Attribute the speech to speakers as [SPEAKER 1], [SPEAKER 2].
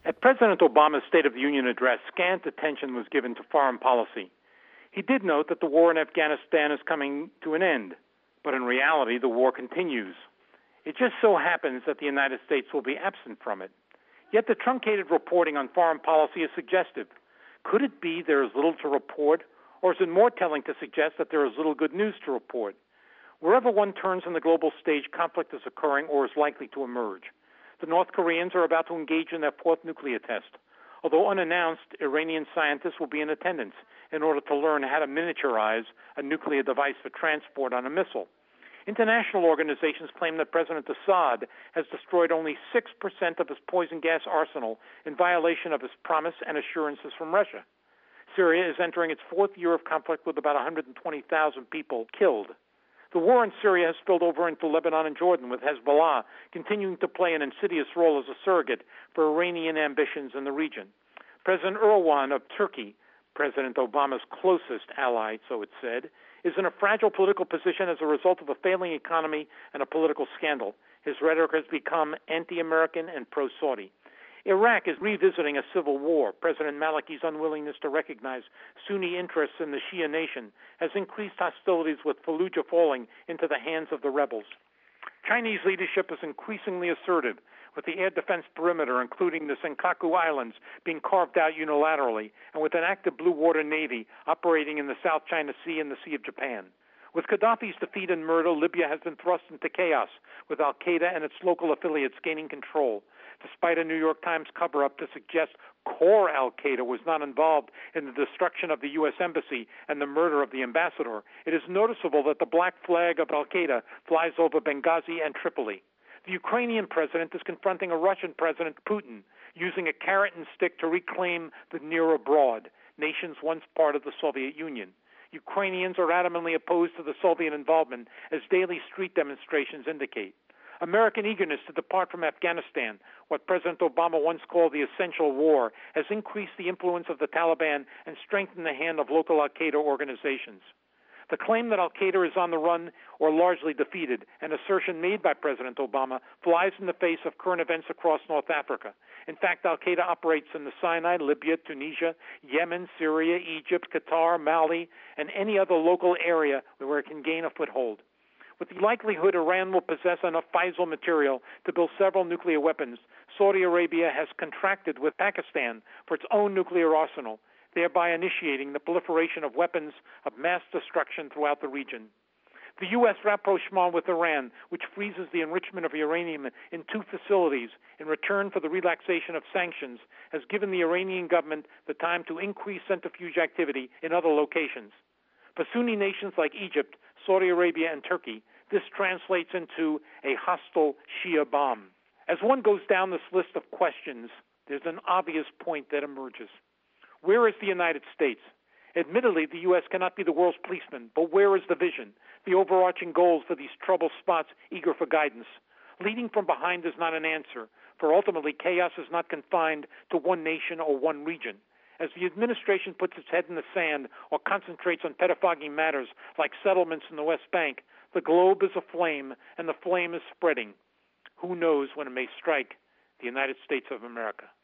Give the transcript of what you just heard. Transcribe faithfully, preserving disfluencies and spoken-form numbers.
[SPEAKER 1] At President Obama's State of the Union address, scant attention was given to foreign policy. He did note that the war in Afghanistan is coming to an end, but in reality, the war continues. It just so happens that the United States will be absent from it. Yet the truncated reporting on foreign policy is suggestive. Could it be there is little to report, or is it more telling to suggest that there is little good news to report? Wherever one turns on the global stage, conflict is occurring or is likely to emerge. The North Koreans are about to engage in their fourth nuclear test. Although unannounced, Iranian scientists will be in attendance in order to learn how to miniaturize a nuclear device for transport on a missile. International organizations claim that President Assad has destroyed only six percent of his poison gas arsenal in violation of his promise and assurances from Russia. Syria is entering its fourth year of conflict with about one hundred twenty thousand people killed. The war in Syria has spilled over into Lebanon and Jordan, with Hezbollah continuing to play an insidious role as a surrogate for Iranian ambitions in the region. President Erdogan of Turkey, President Obama's closest ally, so it's said, is in a fragile political position as a result of a failing economy and a political scandal. His rhetoric has become anti-American and pro-Saudi. Iraq is revisiting a civil war. President Maliki's unwillingness to recognize Sunni interests in the Shia nation has increased hostilities, with Fallujah falling into the hands of the rebels. Chinese leadership is increasingly assertive, with the air defense perimeter, including the Senkaku Islands, being carved out unilaterally, and with an active blue water navy operating in the South China Sea and the Sea of Japan. With Gaddafi's defeat and murder, Libya has been thrust into chaos, with al-Qaeda and its local affiliates gaining control. Despite a New York Times cover-up to suggest core al-Qaeda was not involved in the destruction of the U S embassy and the murder of the ambassador, it is noticeable that the black flag of al-Qaeda flies over Benghazi and Tripoli. The Ukrainian president is confronting a Russian president, Putin, using a carrot and stick to reclaim the near abroad, nations once part of the Soviet Union. Ukrainians are adamantly opposed to the Soviet involvement, as daily street demonstrations indicate. American eagerness to depart from Afghanistan, what President Obama once called the essential war, has increased the influence of the Taliban and strengthened the hand of local al-Qaeda organizations. The claim that al-Qaeda is on the run or largely defeated, an assertion made by President Obama, flies in the face of current events across North Africa. In fact, al-Qaeda operates in the Sinai, Libya, Tunisia, Yemen, Syria, Egypt, Qatar, Mali, and any other local area where it can gain a foothold. With the likelihood Iran will possess enough fissile material to build several nuclear weapons, Saudi Arabia has contracted with Pakistan for its own nuclear arsenal, thereby initiating the proliferation of weapons of mass destruction throughout the region. The U S rapprochement with Iran, which freezes the enrichment of uranium in two facilities in return for the relaxation of sanctions, has given the Iranian government the time to increase centrifuge activity in other locations. For Sunni nations like Egypt, Saudi Arabia, and Turkey, this translates into a hostile Shia bomb. As one goes down this list of questions, there's an obvious point that emerges. Where is the United States? Admittedly, the U S cannot be the world's policeman, but where is the vision, the overarching goals for these troubled spots eager for guidance? Leading from behind is not an answer, for ultimately chaos is not confined to one nation or one region. As the administration puts its head in the sand or concentrates on pettifogging matters like settlements in the West Bank, the globe is aflame and the flame is spreading. Who knows when it may strike the United States of America?